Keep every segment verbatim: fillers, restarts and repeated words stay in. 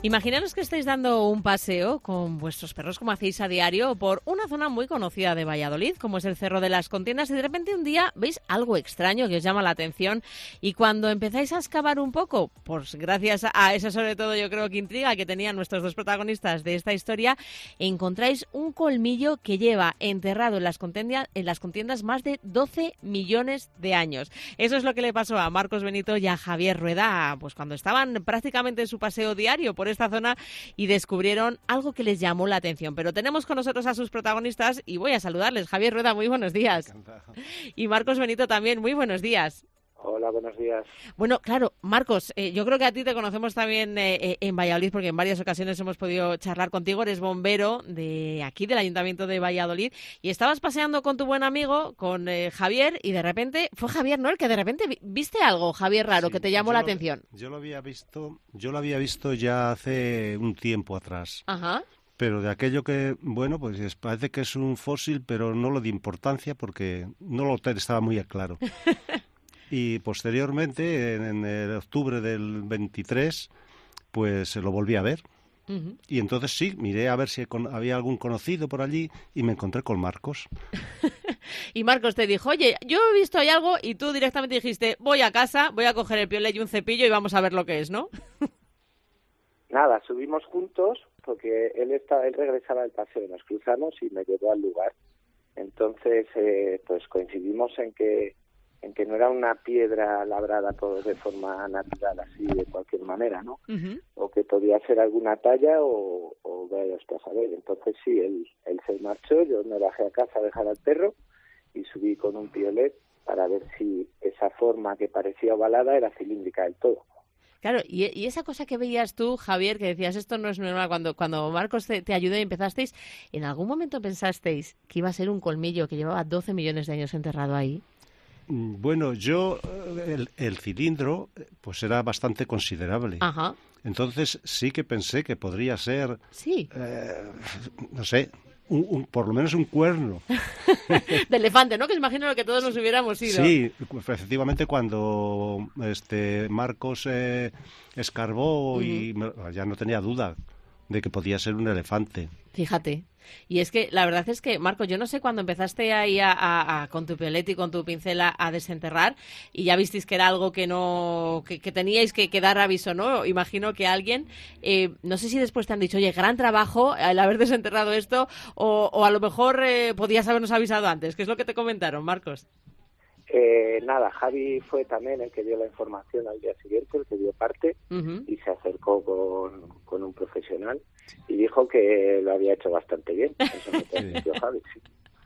Imaginaros que estáis dando un paseo con vuestros perros, como hacéis a diario, por una zona muy conocida de Valladolid, como es el Cerro de las Contiendas, y de repente un día veis algo extraño que os llama la atención, y cuando empezáis a excavar un poco, pues gracias a esa, sobre todo yo creo que intriga que tenían nuestros dos protagonistas de esta historia, encontráis un colmillo que lleva enterrado en las contiendas, en las contiendas más de doce millones de años. Eso es lo que le pasó a Marcos Benito y a Javier Rueda, pues cuando estaban prácticamente en su paseo diario por esta zona y descubrieron algo que les llamó la atención. Pero tenemos con nosotros a sus protagonistas y voy a saludarles. Javier Rueda, muy buenos días. Encantado. Y Marcos Benito también, muy buenos días. Hola, buenos días. Bueno, claro, Marcos, eh, yo creo que a ti te conocemos también eh, eh, en Valladolid, porque en varias ocasiones hemos podido charlar contigo. Eres bombero de aquí, del Ayuntamiento de Valladolid, y estabas paseando con tu buen amigo, con eh, Javier, y de repente, fue Javier, ¿no?, el que de repente vi, viste algo, Javier, raro, sí, que te llamó la lo, atención. Yo lo había visto, yo lo había visto ya hace un tiempo atrás. Ajá. Pero de aquello que, bueno, pues parece que es un fósil, pero no lo di importancia porque no lo estaba muy claro. Y posteriormente, en, en el octubre del veintitrés, pues se lo volví a ver. Uh-huh. Y entonces sí, miré a ver si con, había algún conocido por allí y me encontré con Marcos. Y Marcos te dijo, oye, yo he visto ahí algo, y tú directamente dijiste, voy a casa, voy a coger el piolet y un cepillo y vamos a ver lo que es, ¿no? Nada, subimos juntos porque él, estaba, él regresaba del paseo, nos cruzamos y me llevó al lugar. Entonces, eh, pues coincidimos en que en que no era una piedra labrada todo de forma natural, así de cualquier manera, ¿no? Uh-huh. O que podía ser alguna talla o, o vaya usted a saber. Entonces sí, él, él se marchó, yo me bajé a casa a dejar al perro y subí con un piolet para ver si esa forma que parecía ovalada era cilíndrica del todo. Claro, y, y esa cosa que veías tú, Javier, que decías, esto no es normal, cuando, cuando Marcos te, te ayudó y empezasteis, ¿en algún momento pensasteis que iba a ser un colmillo que llevaba doce millones de años enterrado ahí? Bueno, yo, el, el cilindro, pues era bastante considerable. Ajá. Entonces sí que pensé que podría ser, sí. eh, no sé, un, un, por lo menos un cuerno. De elefante, ¿no? Que imagino lo que todos nos hubiéramos ido. Sí, efectivamente cuando este Marcos eh, escarbó uh-huh. y me, ya no tenía duda de que podía ser un elefante. Fíjate. Y es que la verdad es que, Marco, yo no sé cuándo empezaste ahí a, a, a, con tu piolet y con tu pincel a, a desenterrar y ya visteis que era algo que no que, que teníais que, que dar aviso, ¿no? Imagino que alguien, eh, no sé si después te han dicho, oye, gran trabajo el haber desenterrado esto, o, o a lo mejor eh, podías habernos avisado antes. ¿Qué es lo que te comentaron, Marcos? Eh, nada, Javi fue también el que dio la información al día siguiente, el que dio parte, uh-huh. y se acercó con, con un profesional y dijo que lo había hecho bastante bien. Eso me permitió Javi, sí.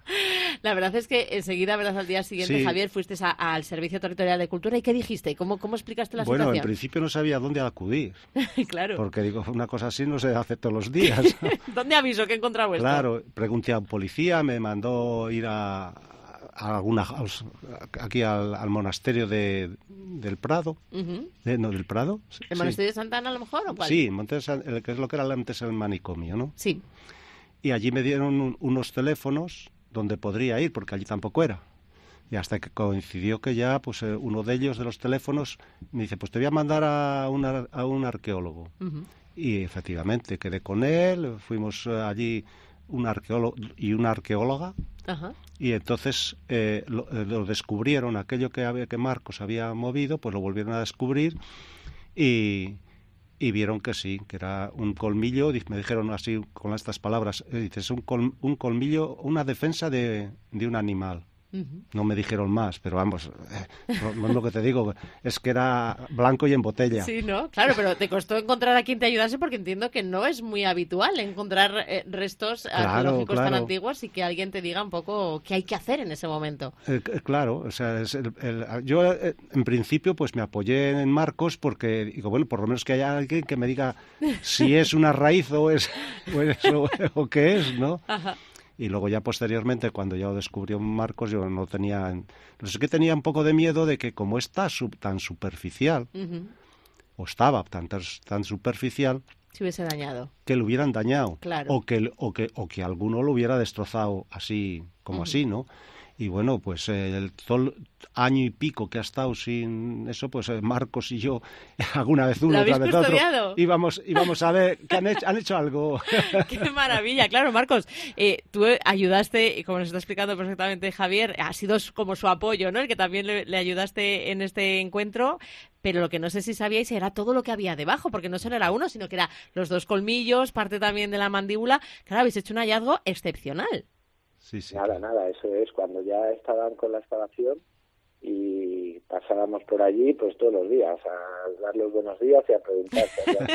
La verdad es que enseguida, ¿verdad?, al día siguiente, sí. Javier, fuiste a, al Servicio Territorial de Cultura. ¿Y qué dijiste? ¿Cómo, cómo explicaste la bueno, situación? Bueno, en principio no sabía dónde acudir. Claro. Porque digo, una cosa así no se hace todos los días. ¿Dónde aviso que he encontrado esto? Claro, pregunté a un policía, me mandó ir a... a alguna aquí al, al monasterio de del Prado, uh-huh. de, no del Prado, el sí. monasterio de Santa Ana a lo mejor, ¿o cuál? Sí, el que es lo que era antes el manicomio, ¿no? Sí. Y allí me dieron un, unos teléfonos donde podría ir, porque allí tampoco era. Y hasta que coincidió que ya, pues uno de ellos de los teléfonos me dice, pues te voy a mandar a, una, a un arqueólogo. Uh-huh. Y efectivamente quedé con él, fuimos allí un arqueólogo y una arqueóloga. Ajá. Y entonces eh, lo, eh, lo descubrieron, aquello que había que Marcos había movido, pues lo volvieron a descubrir y, y vieron que sí, que era un colmillo. Me dijeron así con estas palabras, eh, dices, un, col, un colmillo, una defensa de, de un animal. Uh-huh. No me dijeron más, pero vamos, eh, no, no es lo que te digo, es que era blanco y en botella. Sí, ¿no? Claro, pero te costó encontrar a quien te ayudase porque entiendo que no es muy habitual encontrar eh, restos claro, arqueológicos claro. tan antiguos y que alguien te diga un poco qué hay que hacer en ese momento. Eh, claro, o sea, es el, el, yo eh, en principio pues me apoyé en Marcos porque digo, bueno, por lo menos que haya alguien que me diga si es una raíz o es o, es, o, o qué es, ¿no? Ajá. Y luego ya posteriormente, cuando ya lo descubrió Marcos, yo no tenía... No sé, que tenía un poco de miedo de que como está sub, tan superficial, uh-huh. o estaba tan, tan superficial... Se hubiese dañado. Que lo hubieran dañado. Claro. O que, o que, o que alguno lo hubiera destrozado así, como uh-huh. así, ¿no? Y bueno, pues eh, el todo el año y pico que ha estado sin eso, pues eh, Marcos y yo, alguna vez uno, otra vez otro, íbamos, íbamos a ver que han hecho, han hecho algo. ¡Qué maravilla! Claro, Marcos, eh, tú ayudaste, y como nos está explicando perfectamente Javier, ha sido como su apoyo, ¿no? El que también le, le ayudaste en este encuentro, pero lo que no sé si sabíais era todo lo que había debajo, porque no solo era uno, sino que era los dos colmillos, parte también de la mandíbula. Claro, habéis hecho un hallazgo excepcional. Sí, sí. Nada, nada, eso es, cuando ya estaban con la excavación y pasábamos por allí pues todos los días a dar los buenos días y a preguntar.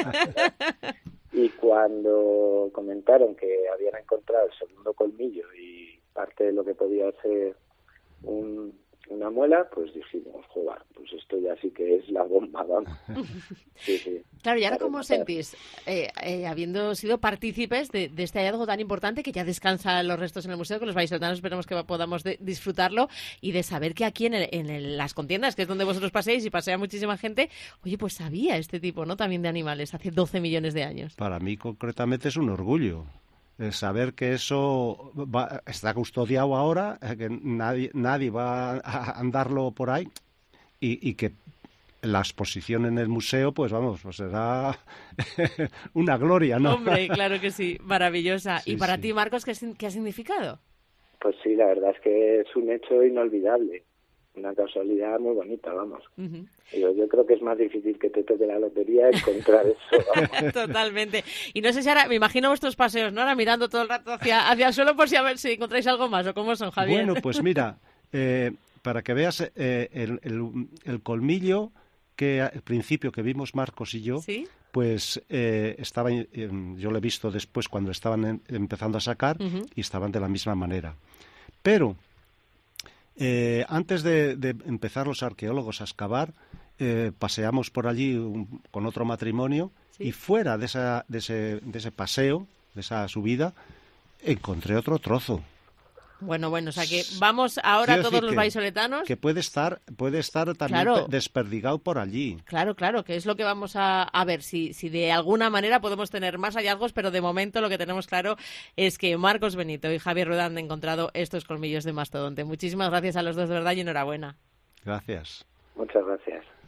Y cuando comentaron que habían encontrado el segundo colmillo y parte de lo que podía ser un, una muela, pues dijimos, joder, pues esto ya sí que es la bomba, vamos. Sí, sí. Claro, ¿y ahora cómo os sentís, eh, eh, habiendo sido partícipes de, de este hallazgo tan importante, que ya descansan los restos en el museo, que los vallisoletanos esperemos que podamos de, disfrutarlo, y de saber que aquí en, el, en el, las contiendas, que es donde vosotros paséis y pasea muchísima gente, oye, pues sabía este tipo, ¿no?, también de animales, hace doce millones de años. Para mí, concretamente, es un orgullo. El saber que eso va, está custodiado ahora, que nadie, nadie va a andarlo por ahí, y, y que la exposición en el museo, pues vamos, pues será una gloria, ¿no? Hombre, claro que sí, maravillosa. Sí, ¿Y para sí. ti, Marcos, qué, qué ha significado? Pues sí, la verdad es que es un hecho inolvidable, una casualidad muy bonita, vamos. Uh-huh. Yo, yo creo que es más difícil que te toque la lotería encontrar eso. Vamos. Totalmente. Y no sé si ahora, me imagino vuestros paseos, ¿no? Ahora mirando todo el rato hacia, hacia el suelo por si a ver si encontráis algo más, ¿o cómo son, Javier? Bueno, pues mira, eh, para que veas eh, el, el, el colmillo que al principio que vimos Marcos y yo, ¿sí?, pues eh, estaba, eh, yo lo he visto después cuando estaban en, empezando a sacar, uh-huh, y estaban de la misma manera. Pero eh, antes de, de empezar los arqueólogos a excavar, eh, paseamos por allí un, con otro matrimonio, ¿sí?, y fuera de, esa, de, ese, de ese paseo, de esa subida, encontré otro trozo. Bueno, bueno, o sea que vamos ahora Quiero todos los que, vallisoletanos. Que puede estar, puede estar también, claro, desperdigado por allí. Claro, claro, que es lo que vamos a, a ver, si, si de alguna manera podemos tener más hallazgos, pero de momento lo que tenemos claro es que Marcos Benito y Javier Rueda han encontrado estos colmillos de mastodonte. Muchísimas gracias a los dos, de verdad, y enhorabuena. Gracias. Muchas gracias.